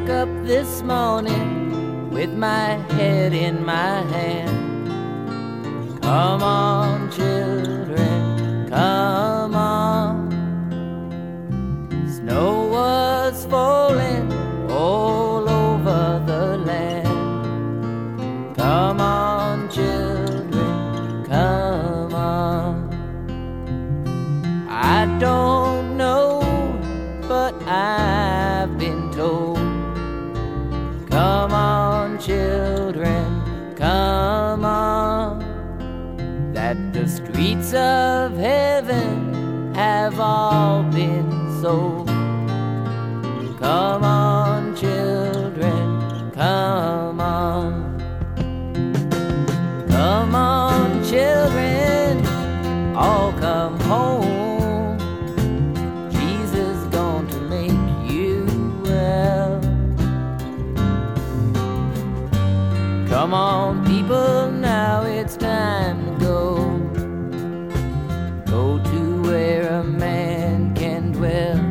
up this morning with my head in my hand. Come on, children, come on. Snow was falling all over the land. Come on, children, come on. I don't know, but I've been told. Come on, children, come on, that the streets of heaven have all been sold. Come on, children, come on. Come on, children, all come home. Jesus is going to make you well. Come on, people, now it's time to go. Go to where a man can dwell.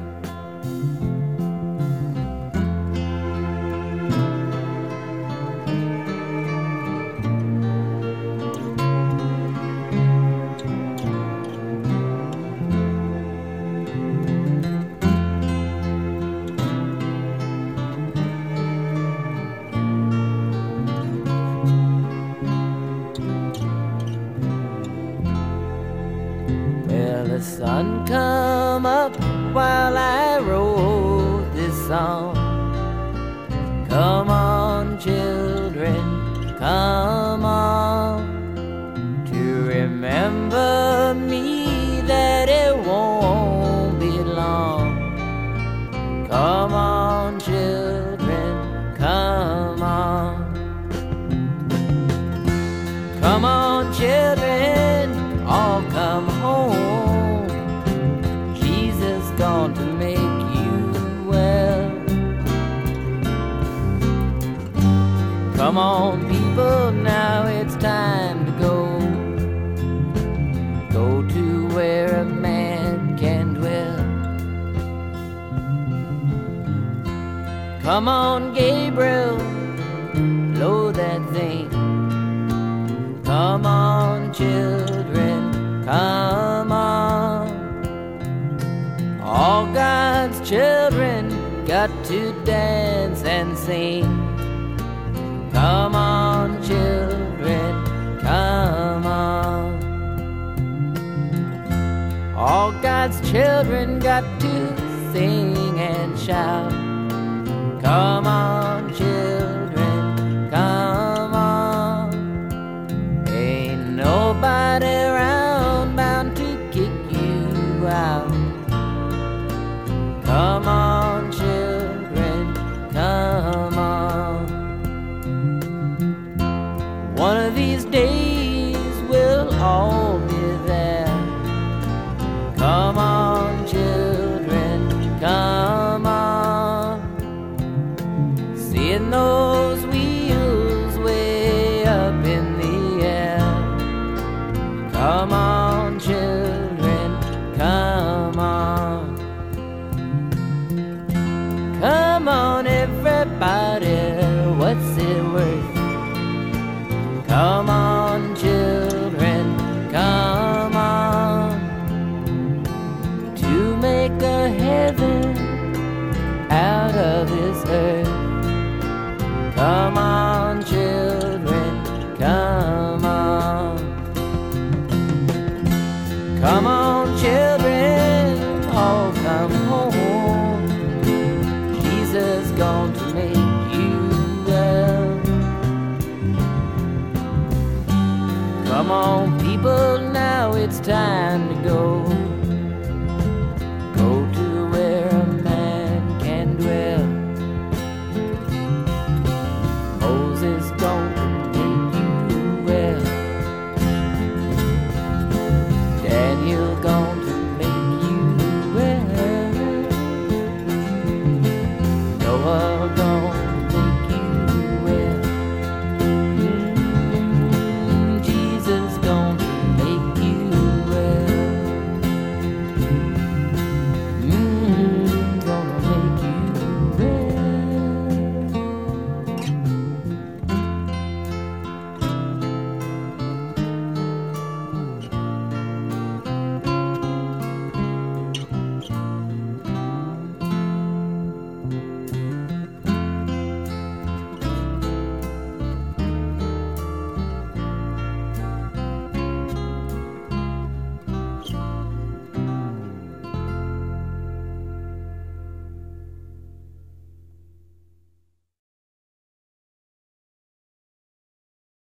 The sun come up while I wrote this song. Come on, children, come on, to remember me that it won't be long. Come on, children, come on. Come on, children, all come home. Going to make you well. Come on, people, now it's time to go. Go to where a man can dwell. Come on, Gabriel, blow that thing. Come on, children, come on. All God's children got to dance and sing. Come on, children, come on. All God's children got to sing and shout. Come on, children, come on. Ain't nobody around bound to kick you out. Come on, children, come on. One of these days we'll all be there. Come on, children, come on. Seeing those wheels way up in the air. Come on, children, come on. Come on, everybody, what's it worth? Come on, children, come on, to make a heaven out of this earth. Come on, children, come on. Come on, children, all come home. Jesus going to make you well. Come on, people, now it's time to go. Go to where a man can dwell. Moses going to make you well. Daniel